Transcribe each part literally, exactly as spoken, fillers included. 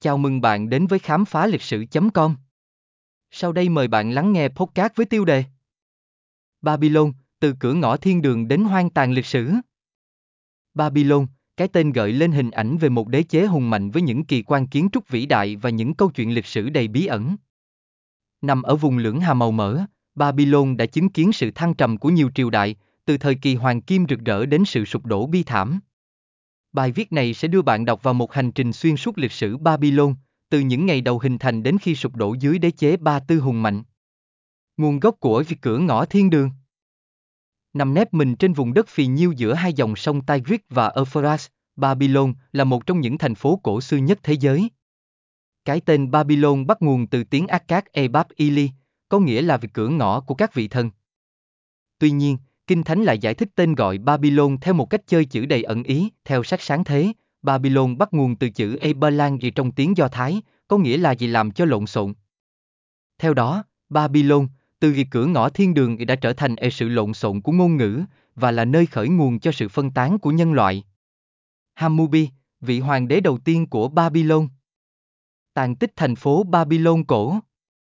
Chào mừng bạn đến với khám phá lịch sử chấm com. Sau đây mời bạn lắng nghe podcast với tiêu đề Babylon, từ cửa ngõ thiên đường đến hoang tàn lịch sử. Babylon, cái tên gợi lên hình ảnh về một đế chế hùng mạnh với những kỳ quan kiến trúc vĩ đại và những câu chuyện lịch sử đầy bí ẩn. Nằm ở vùng lưỡng hà màu mỡ, Babylon đã chứng kiến sự thăng trầm của nhiều triều đại, từ thời kỳ hoàng kim rực rỡ đến sự sụp đổ bi thảm. Bài viết này sẽ đưa bạn đọc vào một hành trình xuyên suốt lịch sử Babylon, từ những ngày đầu hình thành đến khi sụp đổ dưới đế chế Ba Tư hùng mạnh. Nguồn gốc của việc cửa ngõ thiên đường. Nằm nép mình trên vùng đất phì nhiêu giữa hai dòng sông Tigris và Euphrates, Babylon là một trong những thành phố cổ xưa nhất thế giới. Cái tên Babylon bắt nguồn từ tiếng Akkad Ebab Ili, có nghĩa là việc cửa ngõ của các vị thần. Tuy nhiên, Kinh Thánh lại giải thích tên gọi Babylon theo một cách chơi chữ đầy ẩn ý. Theo sách Sáng Thế, Babylon bắt nguồn từ chữ Ebalang gì trong tiếng Do Thái, có nghĩa là gì làm cho lộn xộn. Theo đó, Babylon, từ việc cửa ngõ thiên đường đã trở thành e sự lộn xộn của ngôn ngữ, và là nơi khởi nguồn cho sự phân tán của nhân loại. Hammurabi, vị hoàng đế đầu tiên của Babylon. Tàn tích thành phố Babylon cổ.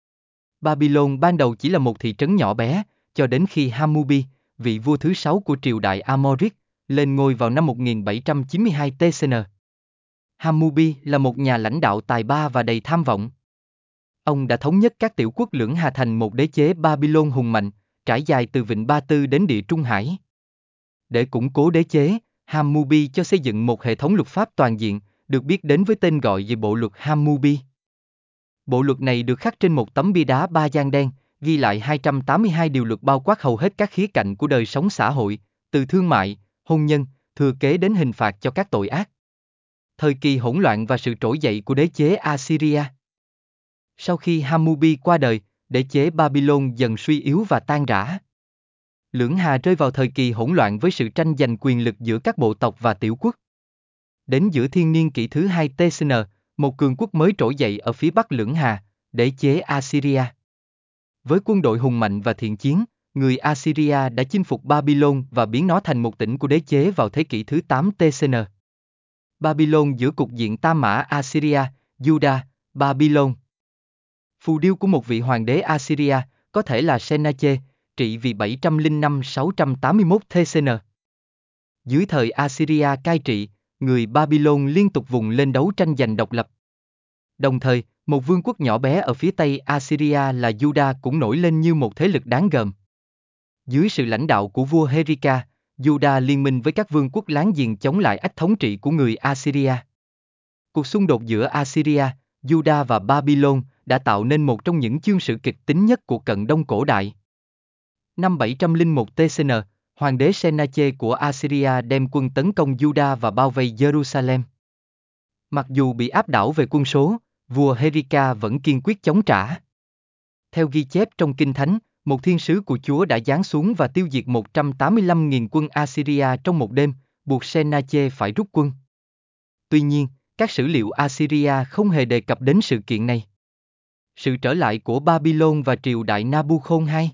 Babylon ban đầu chỉ là một thị trấn nhỏ bé, cho đến khi Hammurabi, vị vua thứ sáu của triều đại Amorit, lên ngôi vào năm một nghìn bảy trăm chín mươi hai tê xê en. Hammurabi là một nhà lãnh đạo tài ba và đầy tham vọng. Ông đã thống nhất các tiểu quốc lưỡng hà thành một đế chế Babylon hùng mạnh, trải dài từ Vịnh Ba Tư đến Địa Trung Hải. Để củng cố đế chế, Hammurabi cho xây dựng một hệ thống luật pháp toàn diện, được biết đến với tên gọi về Bộ luật Hammurabi. Bộ luật này được khắc trên một tấm bia đá ba gian đen, ghi lại hai trăm tám mươi hai điều luật bao quát hầu hết các khía cạnh của đời sống xã hội, từ thương mại, hôn nhân, thừa kế đến hình phạt cho các tội ác. Thời kỳ hỗn loạn và sự trỗi dậy của đế chế Assyria. Sau khi Hammurabi qua đời, đế chế Babylon dần suy yếu và tan rã. Lưỡng hà rơi vào thời kỳ hỗn loạn với sự tranh giành quyền lực giữa các bộ tộc và tiểu quốc. Đến giữa thiên niên kỷ thứ hai tê xê en, một cường quốc mới trỗi dậy ở phía bắc lưỡng hà, đế chế Assyria. Với quân đội hùng mạnh và thiện chiến, người Assyria đã chinh phục Babylon và biến nó thành một tỉnh của đế chế vào thế kỷ thứ tám tê xê en. Babylon giữa cục diện tam mã Assyria, Judah, Babylon. Phù điêu của một vị hoàng đế Assyria, có thể là Sennacherib, trị vì bảy trăm lẻ năm đến sáu trăm tám mươi mốt tê xê en. Dưới thời Assyria cai trị, người Babylon liên tục vùng lên đấu tranh giành độc lập. Đồng thời, một vương quốc nhỏ bé ở phía tây Assyria là Judah cũng nổi lên như một thế lực đáng gờm. Dưới sự lãnh đạo của vua Herika, Judah liên minh với các vương quốc láng giềng chống lại ách thống trị của người Assyria. Cuộc xung đột giữa Assyria, Judah và Babylon đã tạo nên một trong những chương sử kịch tính nhất của cận Đông cổ đại. Năm bảy trăm lẻ một tê xê en, hoàng đế Sennacherib của Assyria đem quân tấn công Judah và bao vây Jerusalem. Mặc dù bị áp đảo về quân số, vua Herika vẫn kiên quyết chống trả. Theo ghi chép trong Kinh Thánh, một thiên sứ của Chúa đã giáng xuống và tiêu diệt một trăm tám mươi lăm nghìn quân Assyria trong một đêm, buộc Sennacherib phải rút quân. Tuy nhiên, các sử liệu Assyria không hề đề cập đến sự kiện này. Sự trở lại của Babylon và triều đại Nabucodonosor.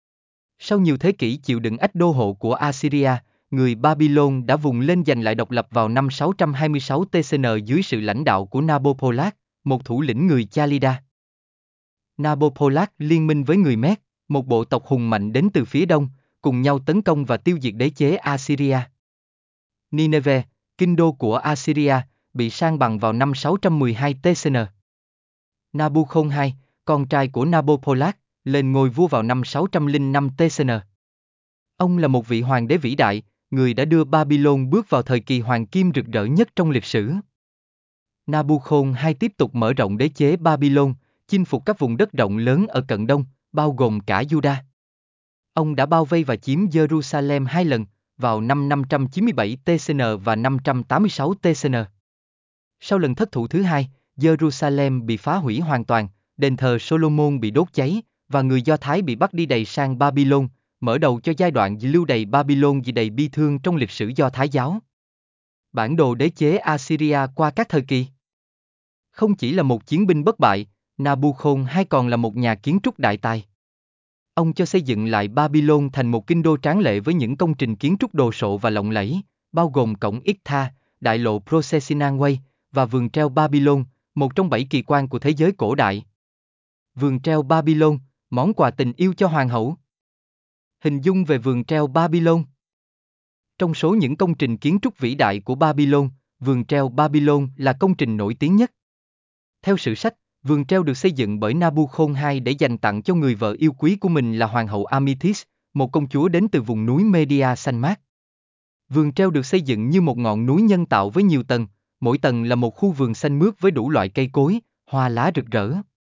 Sau nhiều thế kỷ chịu đựng ách đô hộ của Assyria, người Babylon đã vùng lên giành lại độc lập vào năm sáu trăm hai mươi sáu tê xê en dưới sự lãnh đạo của Nabopolassar, một thủ lĩnh người Chalida. Nabopolassar liên minh với người Med, một bộ tộc hùng mạnh đến từ phía đông, cùng nhau tấn công và tiêu diệt đế chế Assyria. Nineveh, kinh đô của Assyria, bị san bằng vào năm sáu trăm mười hai tê xê en. Nabucodonosor, con trai của Nabopolassar, lên ngôi vua vào năm sáu trăm lẻ năm tê xê en. Ông là một vị hoàng đế vĩ đại, người đã đưa Babylon bước vào thời kỳ hoàng kim rực rỡ nhất trong lịch sử. Nabucodonosor tiếp tục mở rộng đế chế Babylon, chinh phục các vùng đất rộng lớn ở cận đông, bao gồm cả Judah. Ông đã bao vây và chiếm Jerusalem hai lần, vào năm năm trăm chín mươi bảy tê xê en và năm trăm tám mươi sáu tê xê en. Sau lần thất thủ thứ hai, Jerusalem bị phá hủy hoàn toàn, đền thờ Solomon bị đốt cháy, và người Do Thái bị bắt đi đày sang Babylon, mở đầu cho giai đoạn lưu đày Babylon đầy bi thương trong lịch sử Do Thái giáo. Bản đồ đế chế Assyria qua các thời kỳ. Không chỉ là một chiến binh bất bại, Nabucodonosor còn là một nhà kiến trúc đại tài. Ông cho xây dựng lại Babylon thành một kinh đô tráng lệ với những công trình kiến trúc đồ sộ và lộng lẫy, bao gồm cổng Iktha, đại lộ Processional Way, và vườn treo Babylon, một trong bảy kỳ quan của thế giới cổ đại. Vườn treo Babylon, món quà tình yêu cho hoàng hậu. Hình dung về vườn treo Babylon. Trong số những công trình kiến trúc vĩ đại của Babylon, vườn treo Babylon là công trình nổi tiếng nhất. Theo sử sách, vườn treo được xây dựng bởi Nabucodonosor để dành tặng cho người vợ yêu quý của mình là hoàng hậu Amithis, một công chúa đến từ vùng núi Media xanh mát. Vườn treo được xây dựng như một ngọn núi nhân tạo với nhiều tầng, mỗi tầng là một khu vườn xanh mướt với đủ loại cây cối, hoa lá rực rỡ.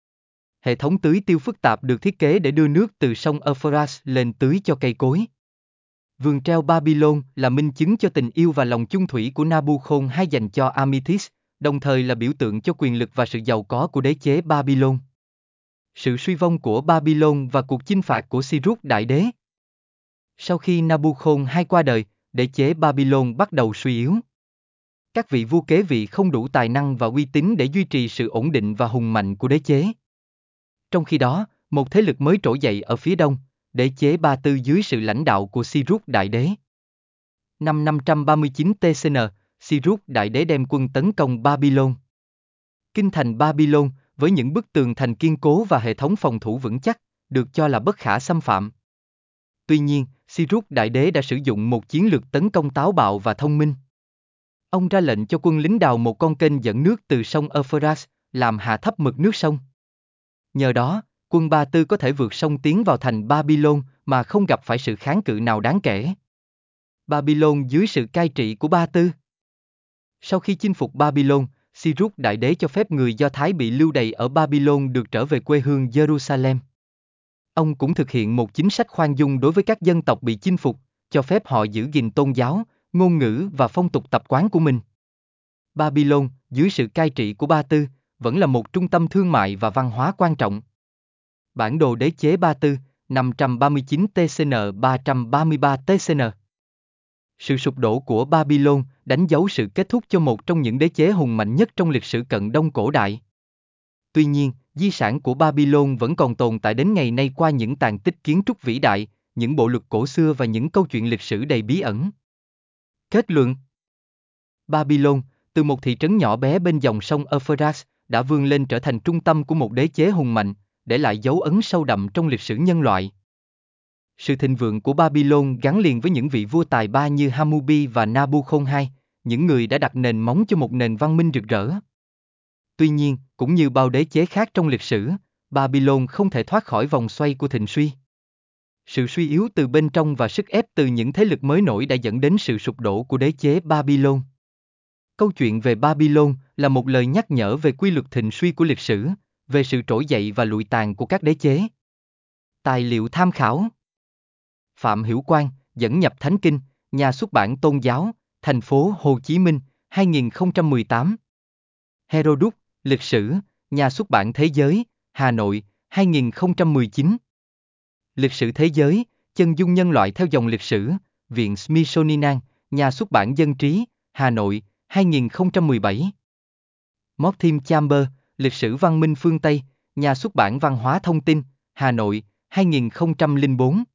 Hệ thống tưới tiêu phức tạp được thiết kế để đưa nước từ sông Euphrates lên tưới cho cây cối. Vườn treo Babylon là minh chứng cho tình yêu và lòng chung thủy của Nabucodonosor dành cho Amithis, đồng thời là biểu tượng cho quyền lực và sự giàu có của đế chế Babylon. Sự suy vong của Babylon và cuộc chinh phạt của Cyrus Đại Đế. Sau khi Nabucodonosor qua đời, đế chế Babylon bắt đầu suy yếu. Các vị vua kế vị không đủ tài năng và uy tín để duy trì sự ổn định và hùng mạnh của đế chế. Trong khi đó, một thế lực mới trỗi dậy ở phía đông, đế chế Ba Tư dưới sự lãnh đạo của Cyrus Đại Đế. Năm năm trăm ba mươi chín tê xê en, Cyrus Đại Đế đem quân tấn công Babylon. Kinh thành Babylon, với những bức tường thành kiên cố và hệ thống phòng thủ vững chắc, được cho là bất khả xâm phạm. Tuy nhiên, Cyrus Đại Đế đã sử dụng một chiến lược tấn công táo bạo và thông minh. Ông ra lệnh cho quân lính đào một con kênh dẫn nước từ sông Euphrates, làm hạ thấp mực nước sông. Nhờ đó, quân Ba Tư có thể vượt sông tiến vào thành Babylon mà không gặp phải sự kháng cự nào đáng kể. Babylon dưới sự cai trị của Ba Tư. Sau khi chinh phục Babylon, Cyrus Đại Đế cho phép người Do Thái bị lưu đày ở Babylon được trở về quê hương Jerusalem. Ông cũng thực hiện một chính sách khoan dung đối với các dân tộc bị chinh phục, cho phép họ giữ gìn tôn giáo, ngôn ngữ và phong tục tập quán của mình. Babylon, dưới sự cai trị của Ba Tư, vẫn là một trung tâm thương mại và văn hóa quan trọng. Bản đồ đế chế Ba Tư, năm trăm ba mươi chín tê xê en ba trăm ba mươi ba tê xê en. Sự sụp đổ của Babylon đánh dấu sự kết thúc cho một trong những đế chế hùng mạnh nhất trong lịch sử cận đông cổ đại. Tuy nhiên, di sản của Babylon vẫn còn tồn tại đến ngày nay qua những tàn tích kiến trúc vĩ đại, những bộ luật cổ xưa và những câu chuyện lịch sử đầy bí ẩn. Kết luận: Babylon, từ một thị trấn nhỏ bé bên dòng sông Euphrates, đã vươn lên trở thành trung tâm của một đế chế hùng mạnh, để lại dấu ấn sâu đậm trong lịch sử nhân loại. Sự thịnh vượng của Babylon gắn liền với những vị vua tài ba như Hammurabi và Nabucodonosor, những người đã đặt nền móng cho một nền văn minh rực rỡ. Tuy nhiên, cũng như bao đế chế khác trong lịch sử, Babylon không thể thoát khỏi vòng xoay của thịnh suy. Sự suy yếu từ bên trong và sức ép từ những thế lực mới nổi đã dẫn đến sự sụp đổ của đế chế Babylon. Câu chuyện về Babylon là một lời nhắc nhở về quy luật thịnh suy của lịch sử, về sự trỗi dậy và lụi tàn của các đế chế. Tài liệu tham khảo: Phạm Hữu Quang, Dẫn nhập Thánh Kinh, Nhà xuất bản Tôn giáo, thành phố Hồ Chí Minh, hai nghìn không trăm mười tám. Herodot, Lịch sử, Nhà xuất bản Thế giới, Hà Nội, hai nghìn không trăm mười chín. Lịch sử thế giới, Chân dung nhân loại theo dòng lịch sử, Viện Smithsonian, Nhà xuất bản Dân trí, Hà Nội, hai nghìn không trăm mười bảy. Mortimer Chamber, Lịch sử văn minh phương Tây, Nhà xuất bản Văn hóa Thông tin, Hà Nội, hai nghìn không trăm lẻ bốn.